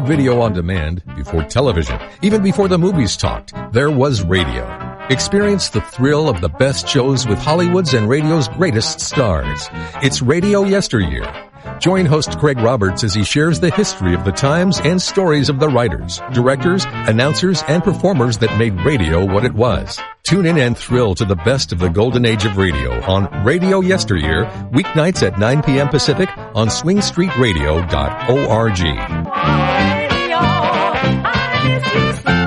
video on demand, before television, even before the movies talked, there was radio. Experience the thrill of the best shows with Hollywood's and radio's greatest stars. It's Radio Yesteryear. Join host Craig Roberts as he shares the history of the times and stories of the writers, directors, announcers, and performers that made radio what it was. Tune in and thrill to the best of the golden age of radio on Radio Yesteryear, weeknights at 9 p.m. Pacific on swingstreetradio.org.